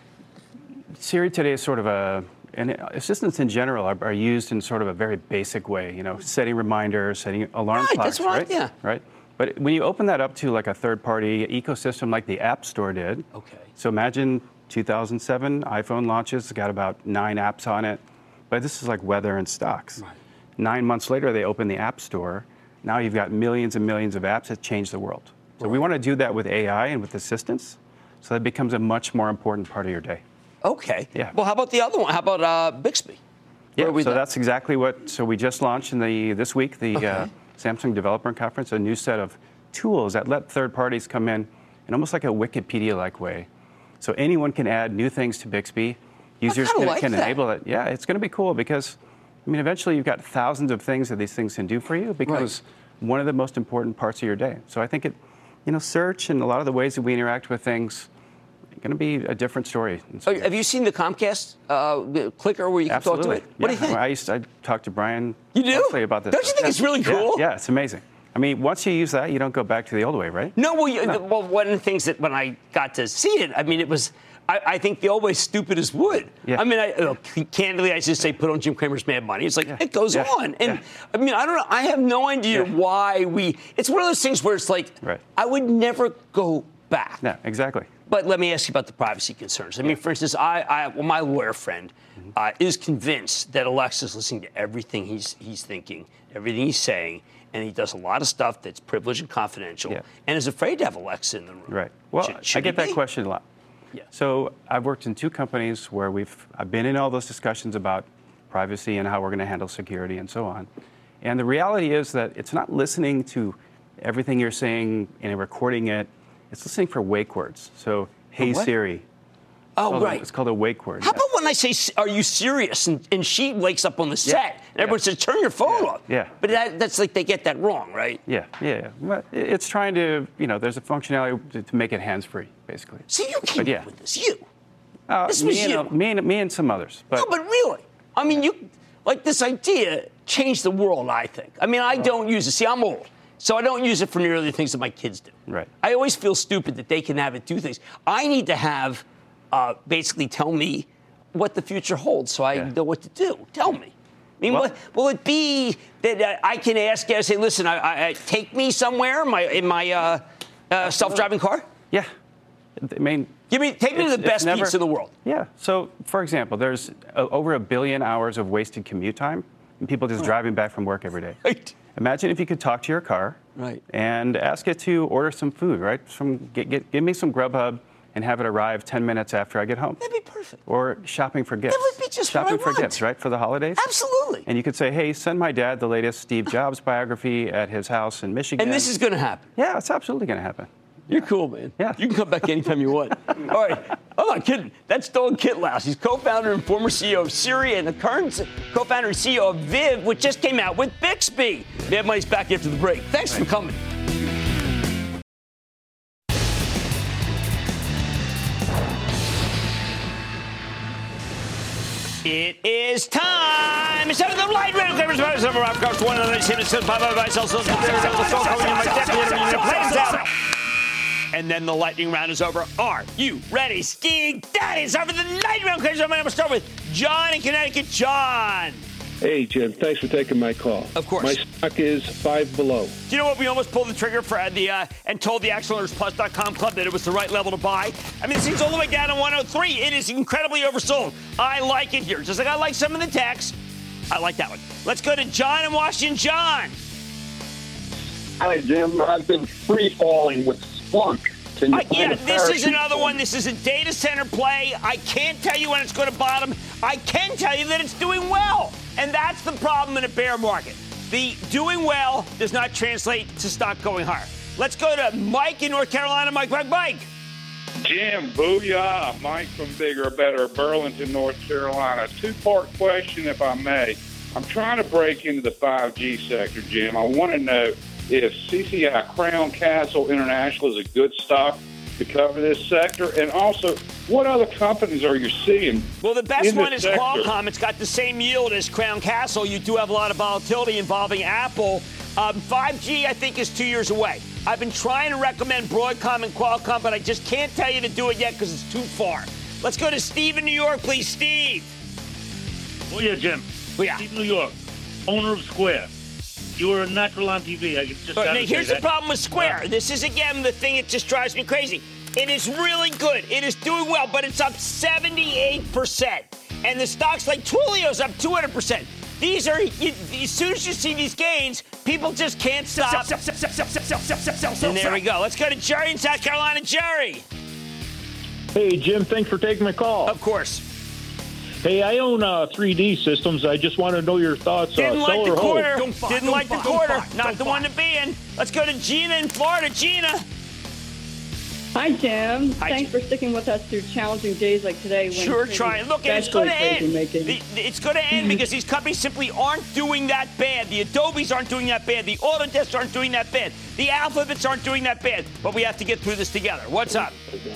[SPEAKER 11] Siri today is sort of a, and assistants in general are, are used in sort of a very basic way, you know, setting reminders, setting alarm
[SPEAKER 2] Right,
[SPEAKER 11] clocks,
[SPEAKER 2] that's what I-
[SPEAKER 11] right?
[SPEAKER 2] yeah.
[SPEAKER 11] Right? But when you open that up to like a third-party ecosystem like the App Store did,
[SPEAKER 2] Okay.
[SPEAKER 11] so imagine two thousand seven, iPhone launches, it's got about nine apps on it, but this is like weather and stocks.
[SPEAKER 2] Right.
[SPEAKER 11] Nine months later, they open the App Store. Now you've got millions and millions of apps that change the world. So we want to do that with A I and with assistants, so that becomes a much more important part of your day.
[SPEAKER 2] Okay.
[SPEAKER 11] Yeah.
[SPEAKER 2] Well, how about the other one? How about uh, Bixby?
[SPEAKER 11] Yeah,
[SPEAKER 2] Where are we
[SPEAKER 11] so
[SPEAKER 2] at?
[SPEAKER 11] that's exactly what, so we just launched in the this week, the uh,
[SPEAKER 2] Okay.
[SPEAKER 11] Samsung Developer Conference, a new set of tools that let third parties come in in almost like a Wikipedia-like way. So anyone can add new things to Bixby. Users
[SPEAKER 2] kinda
[SPEAKER 11] can,
[SPEAKER 2] like
[SPEAKER 11] can
[SPEAKER 2] that.
[SPEAKER 11] enable it. Yeah, it's going to be cool because, I mean, eventually you've got thousands of things that these things can do for you because one of the most important parts of your day. So I think it, you know, search and a lot of the ways that we interact with things going to be a different story.
[SPEAKER 2] Oh, have you seen the Comcast uh, clicker where you can
[SPEAKER 11] Absolutely.
[SPEAKER 2] talk to it? What
[SPEAKER 11] Yeah.
[SPEAKER 2] do you think?
[SPEAKER 11] I used to, I talked to Brian
[SPEAKER 2] You do?
[SPEAKER 11] mostly about this.
[SPEAKER 2] Don't you
[SPEAKER 11] stuff.
[SPEAKER 2] think
[SPEAKER 11] Yeah.
[SPEAKER 2] it's really
[SPEAKER 11] Yeah,
[SPEAKER 2] cool?
[SPEAKER 11] Yeah, it's amazing. I mean, once you use that, you don't go back to the old way, right?
[SPEAKER 2] No, well, you, well, one of the things that when I got to see it, I mean, it was, I, I think the old way stupid as wood.
[SPEAKER 11] Yeah.
[SPEAKER 2] I mean, I, uh, candidly, I just say put on Jim Cramer's Mad Money. It's like,
[SPEAKER 11] Yeah.
[SPEAKER 2] it goes
[SPEAKER 11] Yeah.
[SPEAKER 2] on. And
[SPEAKER 11] Yeah.
[SPEAKER 2] I mean, I don't know, I have no idea
[SPEAKER 11] Yeah.
[SPEAKER 2] why we, it's one of those things where it's like,
[SPEAKER 11] Right.
[SPEAKER 2] I would never go back.
[SPEAKER 11] Yeah, exactly.
[SPEAKER 2] But let me ask you about the privacy concerns. I mean, for instance, I, I well, my lawyer friend uh, is convinced that Alexa's listening to everything he's he's thinking, everything he's saying, and he does a lot of stuff that's privileged and confidential,
[SPEAKER 11] Yeah.
[SPEAKER 2] and is afraid to have Alexa in the room.
[SPEAKER 11] Right. Well,
[SPEAKER 2] Should-
[SPEAKER 11] I
[SPEAKER 2] should
[SPEAKER 11] get
[SPEAKER 2] he
[SPEAKER 11] that
[SPEAKER 2] be?
[SPEAKER 11] question a lot.
[SPEAKER 2] Yeah.
[SPEAKER 11] So I've worked in two companies where we've I've been in all those discussions about privacy and how we're going to handle security and so on. And the reality is that it's not listening to everything you're saying and recording it. It's listening for wake words. So, hey
[SPEAKER 2] what?
[SPEAKER 11] Siri.
[SPEAKER 2] Oh,
[SPEAKER 11] It's
[SPEAKER 2] right.
[SPEAKER 11] It's called a wake word.
[SPEAKER 2] How
[SPEAKER 11] yeah.
[SPEAKER 2] about when I say, "Are you serious?" and, and she wakes up on the set, and everyone
[SPEAKER 11] Yeah.
[SPEAKER 2] says, "Turn your phone
[SPEAKER 11] Yeah.
[SPEAKER 2] off."
[SPEAKER 11] Yeah.
[SPEAKER 2] But that, that's like they get that wrong, right?
[SPEAKER 11] Yeah, yeah, yeah. Well, it- it's trying to, you know, there's a functionality to, to make it hands-free, basically.
[SPEAKER 2] See, you came
[SPEAKER 11] But yeah.
[SPEAKER 2] up with this. You.
[SPEAKER 11] Uh,
[SPEAKER 2] This
[SPEAKER 11] me
[SPEAKER 2] was
[SPEAKER 11] and,
[SPEAKER 2] you.
[SPEAKER 11] uh, Me and, me and some others. But
[SPEAKER 2] No, but really, I mean, you like this idea changed the world. I think. I mean, I don't use it. See, I'm old, so I don't use it for nearly the things that my kids do.
[SPEAKER 11] Right.
[SPEAKER 2] I always feel stupid that they can have it do things. I need to have uh, basically tell me what the future holds, so I
[SPEAKER 11] Yeah.
[SPEAKER 2] know what to do. Tell me. I mean,
[SPEAKER 11] Well-
[SPEAKER 2] what, will it be that uh, I can ask you? I say, listen, I, I, I take me somewhere in my in my uh, uh, self-driving car.
[SPEAKER 11] yeah, I mean,
[SPEAKER 2] Give me, take me to
[SPEAKER 11] It's-
[SPEAKER 2] the
[SPEAKER 11] it's
[SPEAKER 2] best
[SPEAKER 11] never-
[SPEAKER 2] pizza in the world.
[SPEAKER 11] yeah. So, for example, there's uh, over a billion hours of wasted commute time, and people just driving back from work every day.
[SPEAKER 2] Right.
[SPEAKER 11] Imagine if you could talk to your car,
[SPEAKER 2] Right.
[SPEAKER 11] and ask it to order some food, right? From get, get, give me some Grubhub and have it arrive ten minutes after I get home.
[SPEAKER 2] That'd be perfect.
[SPEAKER 11] Or shopping for gifts.
[SPEAKER 2] would be just what
[SPEAKER 11] shopping
[SPEAKER 2] I
[SPEAKER 11] for
[SPEAKER 2] want.
[SPEAKER 11] gifts, right? For the holidays.
[SPEAKER 2] Absolutely.
[SPEAKER 11] And you could say, hey, send my dad the latest Steve Jobs biography at his house in Michigan.
[SPEAKER 2] And this is going to happen.
[SPEAKER 11] Yeah, it's absolutely going to happen.
[SPEAKER 2] You're cool, man.
[SPEAKER 11] Yeah.
[SPEAKER 2] You can come back anytime you want. All right. I'm not kidding. That's Doug Kitlaus. He's co-founder and former C E O of Siri and the current co-founder and C E O of Viv, which just came out with Bixby. Mad Money's back after the break. Thanks for coming. It is time. It's time for the light rail covers. One of the same as five of myself. And then the lightning round is over. Are you ready, skiing daddy? It's time for the lightning round. I'm going to start with John in Connecticut. John.
[SPEAKER 12] Hey, Jim. Thanks for taking my call.
[SPEAKER 2] Of course.
[SPEAKER 12] My stock is five below.
[SPEAKER 2] Do you know what? We almost pulled the trigger for the uh, and told the Excellence Plus dot com club that it was the right level to buy. I mean, this thing's all the way down to one oh three. It is incredibly oversold. I like it here. Just like I like some of the techs, I like that one. Let's go to John in Washington. John.
[SPEAKER 13] Hi, Jim. I've been free falling with Splunk. Can you
[SPEAKER 2] Uh, yeah,
[SPEAKER 13] find a
[SPEAKER 2] this is
[SPEAKER 13] parachute
[SPEAKER 2] another
[SPEAKER 13] for
[SPEAKER 2] one.
[SPEAKER 13] me?
[SPEAKER 2] This is a data center play. I can't tell you when it's going to bottom. I can tell you that it's doing well. And that's the problem in a bear market. The doing well does not translate to stock going higher. Let's go to Mike in North Carolina. Mike, Mike, Mike.
[SPEAKER 14] Jim, booyah. Mike from Bigger, Better, Burlington, North Carolina. Two-part question, if I may. I'm trying to break into the five G sector, Jim. I want to know if C C I Crown Castle International is a good stock to cover this sector, and also what other companies are you seeing?
[SPEAKER 2] Well, the best
[SPEAKER 14] in
[SPEAKER 2] one
[SPEAKER 14] this
[SPEAKER 2] is
[SPEAKER 14] sector?
[SPEAKER 2] Qualcomm. It's got the same yield as Crown Castle. You do have a lot of volatility involving Apple. Um, five G, I think, is two years away. I've been trying to recommend Broadcom and Qualcomm, but I just can't tell you to do it yet because it's too far. Let's go to Steve in New York, please. Steve.
[SPEAKER 15] Oh, yeah, Jim.
[SPEAKER 2] Oh, yeah.
[SPEAKER 15] Steve, New York, owner of Square. You were a natural on T V. I just
[SPEAKER 2] But
[SPEAKER 15] gotta
[SPEAKER 2] now,
[SPEAKER 15] say
[SPEAKER 2] here's
[SPEAKER 15] that.
[SPEAKER 2] the problem with Square. This is, again, the thing that just drives me crazy. It is really good. It is doing well, but it's up seventy-eight percent. And the stocks like Twilio's up two hundred percent. These are, you, as soon as you see these gains, people just can't stop.
[SPEAKER 15] Sell, sell, sell, sell, sell, sell, sell, sell, sell, sell,
[SPEAKER 2] And there
[SPEAKER 15] sell.
[SPEAKER 2] we go. Let's go to Jerry in South Carolina. Jerry.
[SPEAKER 16] Hey, Jim, thanks for taking my call.
[SPEAKER 2] Of course.
[SPEAKER 16] Hey, I own uh, three D Systems. I just want to know your thoughts.
[SPEAKER 2] Didn't
[SPEAKER 16] uh,
[SPEAKER 2] like
[SPEAKER 16] sell
[SPEAKER 2] the
[SPEAKER 16] or hold?
[SPEAKER 2] quarter.
[SPEAKER 15] Don't buy,
[SPEAKER 2] Didn't
[SPEAKER 15] don't
[SPEAKER 2] like
[SPEAKER 15] buy,
[SPEAKER 2] the
[SPEAKER 15] don't
[SPEAKER 2] quarter.
[SPEAKER 15] buy,
[SPEAKER 2] Not
[SPEAKER 15] don't
[SPEAKER 2] the
[SPEAKER 15] buy.
[SPEAKER 2] one to be in. Let's go to Gina in Florida. Gina.
[SPEAKER 17] Hi, Jim.
[SPEAKER 2] Hi,
[SPEAKER 17] Thanks
[SPEAKER 2] Jim.
[SPEAKER 17] for sticking with us through challenging days like today. When
[SPEAKER 2] Sure,
[SPEAKER 17] trading
[SPEAKER 2] trying. Look, and it's
[SPEAKER 17] especially
[SPEAKER 2] going to end.
[SPEAKER 17] crazy making.
[SPEAKER 2] The- It's going to end because these companies simply aren't doing that bad. The Adobes aren't doing that bad. The Autodesk aren't doing that bad. The Alphabets aren't doing that bad. But we have to get through this together. What's up?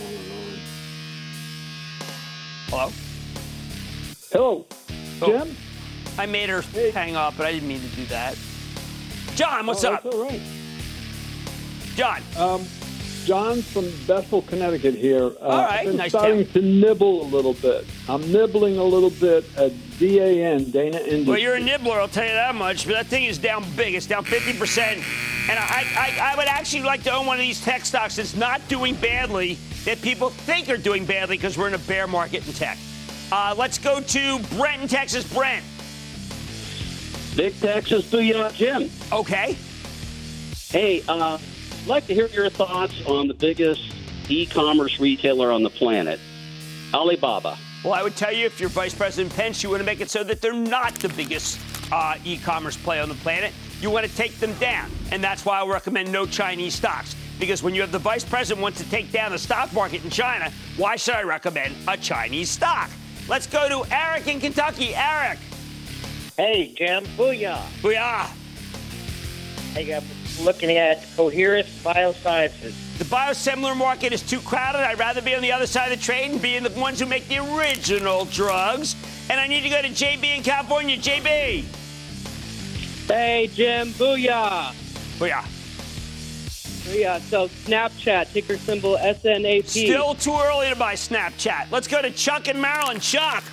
[SPEAKER 2] Hello?
[SPEAKER 12] Hello,
[SPEAKER 2] Oh,
[SPEAKER 12] Jim.
[SPEAKER 2] I made her hang up, but I didn't mean to do that. John, what's
[SPEAKER 12] Oh,
[SPEAKER 2] up?
[SPEAKER 12] That's all right.
[SPEAKER 2] John.
[SPEAKER 12] Um, John from Bethel, Connecticut here. Uh,
[SPEAKER 2] All right,
[SPEAKER 12] I've been
[SPEAKER 2] nice
[SPEAKER 12] starting to nibble a little bit. I'm nibbling a little bit at D A N, Dana Industries.
[SPEAKER 2] Well, you're a nibbler, I'll tell you that much. But that thing is down big. It's down fifty percent. And I, I, I would actually like to own one of these tech stocks that's not doing badly, that people think are doing badly because we're in a bear market in tech. Uh, let's go to Brent in Texas. Brent.
[SPEAKER 18] Big Texas Booyah Jim.
[SPEAKER 2] Okay.
[SPEAKER 18] Hey, uh, I'd like to hear your thoughts on the biggest e-commerce retailer on the planet, Alibaba.
[SPEAKER 2] Well, I would tell you if you're Vice President Pence, you want to make it so that they're not the biggest uh, e-commerce play on the planet. You want to take them down. And that's why I recommend no Chinese stocks. Because when you have the Vice President wants to take down the stock market in China, why should I recommend a Chinese stock? Let's go to Eric in Kentucky. Eric.
[SPEAKER 19] Hey, Jim. Booyah.
[SPEAKER 2] Booyah.
[SPEAKER 19] Hey, I'm looking at Coherus Biosciences.
[SPEAKER 2] The biosimilar market is too crowded. I'd rather be on the other side of the trade and be in the ones who make the original drugs. And I need to go to J B in California. J B.
[SPEAKER 20] Hey, Jim. Booyah.
[SPEAKER 2] Booyah.
[SPEAKER 20] Booyah. So Snapchat, ticker symbol S N A P.
[SPEAKER 2] Still too early to buy Snapchat. Let's go to Chuck in Maryland. Chuck.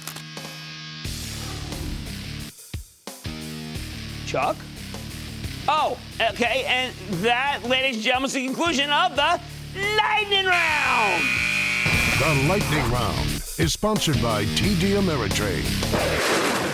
[SPEAKER 2] Chuck? Oh, okay. And that, ladies and gentlemen, is the conclusion of the Lightning Round.
[SPEAKER 5] The Lightning Round is sponsored by T D Ameritrade.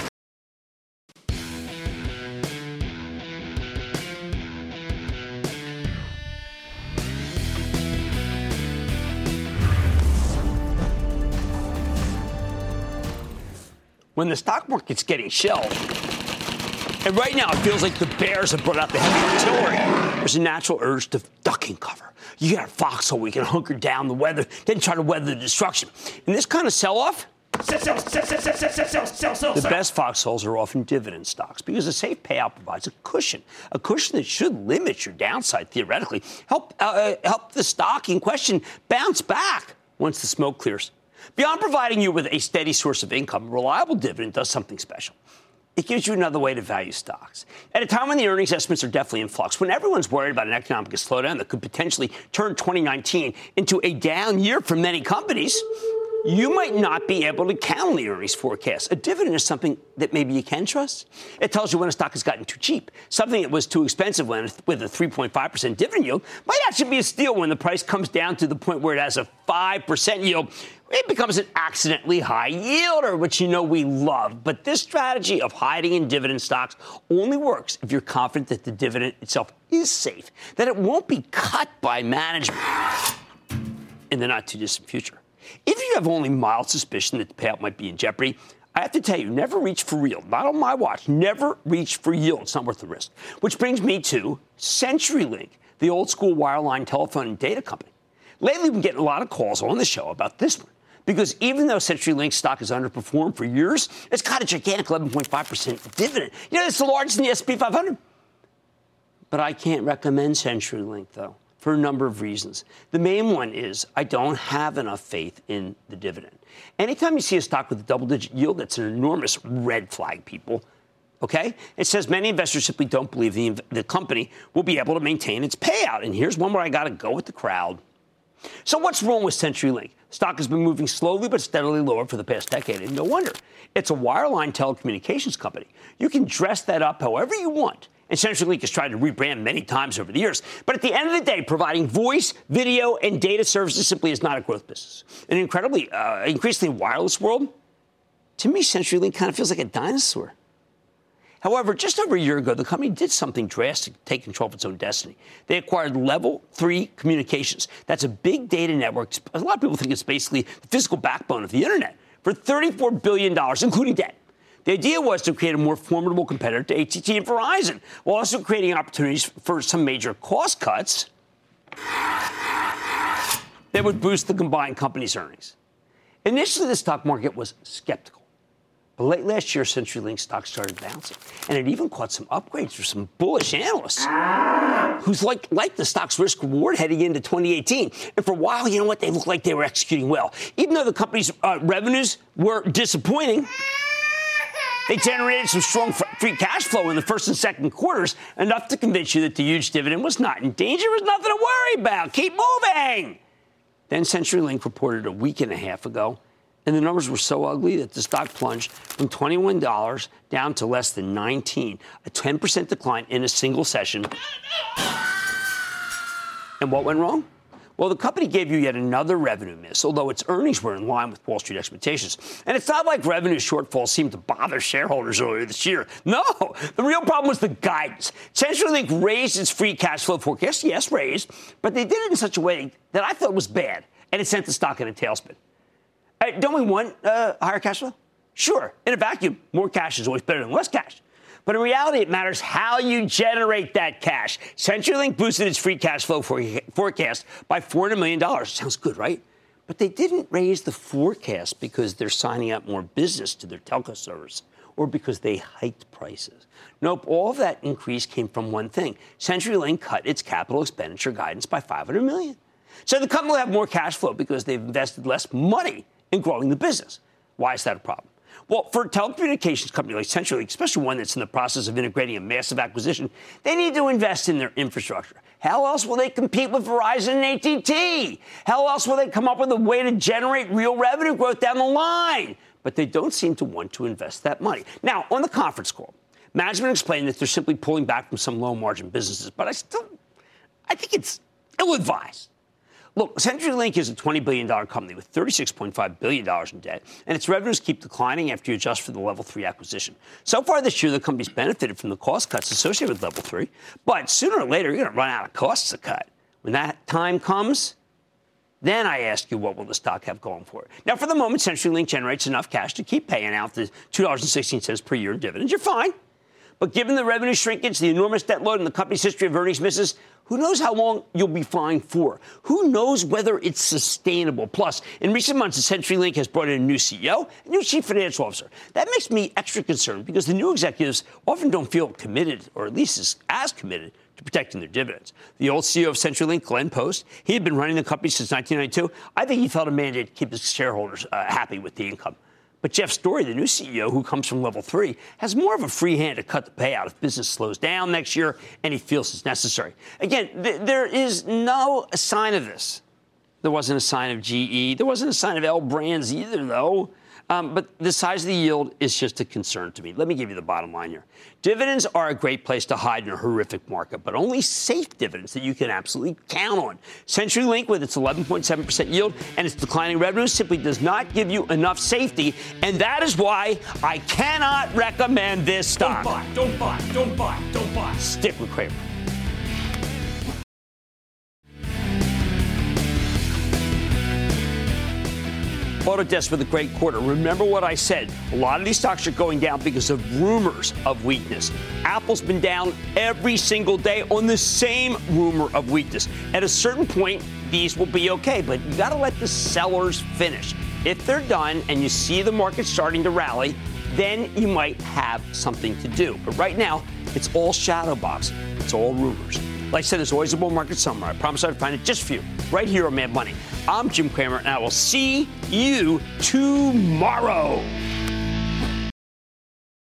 [SPEAKER 2] When the stock market's getting shelled, and right now it feels like the bears have brought out the heavy artillery, there's a natural urge to duck and cover. You got a foxhole where you can hunker down the weather, then try to weather the destruction. In this kind of sell-off,
[SPEAKER 15] Sell, sell, sell, sell, sell, sell, sell, sell, sell,
[SPEAKER 2] the
[SPEAKER 15] sell.
[SPEAKER 2] best foxholes are often dividend stocks because a safe payout provides a cushion, a cushion that should limit your downside theoretically, help uh, help the stock in question bounce back once the smoke clears. Beyond providing you with a steady source of income, a reliable dividend does something special. It gives you another way to value stocks. At a time when the earnings estimates are definitely in flux, when everyone's worried about an economic slowdown that could potentially turn twenty nineteen into a down year for many companies, you might not be able to count on the earnings forecast. A dividend is something that maybe you can trust. It tells you when a stock has gotten too cheap. Something that was too expensive when, with a three point five percent dividend yield might actually be a steal when the price comes down to the point where it has a five percent yield. It becomes an accidentally high yielder, which you know we love. But this strategy of hiding in dividend stocks only works if you're confident that the dividend itself is safe, that it won't be cut by management in the not-too-distant future. If you have only mild suspicion that the payout might be in jeopardy, I have to tell you, never reach for yield. Not on my watch. Never reach for yield. It's not worth the risk. Which brings me to CenturyLink, the old-school wireline telephone and data company. Lately, we've been getting a lot of calls on the show about this one. Because even though CenturyLink stock has underperformed for years, it's got a gigantic eleven point five percent dividend. You know, it's the largest in the S and P five hundred. But I can't recommend CenturyLink, though, for a number of reasons. The main one is I don't have enough faith in the dividend. Anytime you see a stock with a double-digit yield, that's an enormous red flag, people. Okay? It says many investors simply don't believe the, the company will be able to maintain its payout. And here's one where I got to go with the crowd. So what's wrong with CenturyLink? Stock has been moving slowly but steadily lower for the past decade, and no wonder. It's a wireline telecommunications company. You can dress that up however you want, and CenturyLink has tried to rebrand many times over the years. But at the end of the day, providing voice, video, and data services simply is not a growth business. In an incredibly, uh, increasingly wireless world, to me, CenturyLink kind of feels like a dinosaur. However, just over a year ago, the company did something drastic to take control of its own destiny. They acquired Level three Communications. That's a big data network. A lot of people think it's basically the physical backbone of the Internet for thirty-four billion dollars, including debt. The idea was to create a more formidable competitor to A T and T and Verizon, while also creating opportunities for some major cost cuts that would boost the combined company's earnings. Initially, the stock market was skeptical. But late last year, CenturyLink stock started bouncing, and it even caught some upgrades for some bullish analysts who's like, like the stock's risk reward heading into twenty eighteen. And for a while, you know what? They looked like they were executing well. Even though the company's uh, revenues were disappointing, they generated some strong free cash flow in the first and second quarters, enough to convince you that the huge dividend was not in danger. There was nothing to worry about. Keep moving. Then CenturyLink reported a week and a half ago, and the numbers were so ugly that the stock plunged from twenty-one dollars down to less than nineteen dollars, a ten percent decline in a single session. And what went wrong? Well, the company gave you yet another revenue miss, although its earnings were in line with Wall Street expectations. And it's not like revenue shortfalls seemed to bother shareholders earlier this year. No, the real problem was the guidance. CenturyLink raised its free cash flow forecast, yes, raised, but they did it in such a way that I thought was bad, and it sent the stock in a tailspin. Uh, don't we want uh, higher cash flow? Sure. In a vacuum, more cash is always better than less cash. But in reality, it matters how you generate that cash. CenturyLink boosted its free cash flow for- forecast by four hundred million dollars. Sounds good, right? But they didn't raise the forecast because they're signing up more business to their telco service or because they hiked prices. Nope, all of that increase came from one thing. CenturyLink cut its capital expenditure guidance by five hundred million dollars. So the company will have more cash flow because they've invested less money in growing the business. Why is that a problem? Well, for a telecommunications company like CenturyLink, especially one that's in the process of integrating a massive acquisition, they need to invest in their infrastructure. How else will they compete with Verizon and A T and T? How else will they come up with a way to generate real revenue growth down the line? But they don't seem to want to invest that money. Now, on the conference call, management explained that they're simply pulling back from some low-margin businesses, but I still, I think it's ill-advised. Look, CenturyLink is a twenty billion dollars company with thirty-six point five billion dollars in debt, and its revenues keep declining after you adjust for the Level three acquisition. So far this year, the company's benefited from the cost cuts associated with Level three, but sooner or later, you're going to run out of costs to cut. When that time comes, then I ask you, what will the stock have going for it? Now, for the moment, CenturyLink generates enough cash to keep paying out the two dollars and sixteen cents per year dividends. You're fine. But given the revenue shrinkage, the enormous debt load, and the company's history of earnings misses, who knows how long you'll be fine for? Who knows whether it's sustainable? Plus, in recent months, CenturyLink has brought in a new C E O, a new chief financial officer. That makes me extra concerned because the new executives often don't feel committed, or at least as, as committed, to protecting their dividends. The old C E O of CenturyLink, Glenn Post, he had been running the company since nineteen ninety-two. I think he felt a mandate to keep his shareholders uh, happy with the income. But Jeff Story, the new C E O who comes from Level three, has more of a free hand to cut the payout if business slows down next year and he feels it's necessary. Again, th- there is no sign of this. There wasn't a sign of G E. There wasn't a sign of L Brands either, though. Um, but the size of the yield is just a concern to me. Let me give you the bottom line here. Dividends are a great place to hide in a horrific market, but only safe dividends that you can absolutely count on. CenturyLink, with its eleven point seven percent yield and its declining revenue, simply does not give you enough safety, and that is why I cannot recommend this stock.
[SPEAKER 1] Don't buy, don't buy, don't buy, don't buy.
[SPEAKER 2] Stick with Cramer. Autodesk with a great quarter. Remember what I said. A lot of these stocks are going down because of rumors of weakness. Apple's been down every single day on the same rumor of weakness. At a certain point, these will be okay, but you got to let the sellers finish. If they're done and you see the market starting to rally, then you might have something to do. But right now, it's all shadow box. It's all rumors. Like I said, there's always a bull market somewhere. I promise I'd find it just for you, right here on Mad Money. I'm Jim Cramer, and I will see you tomorrow.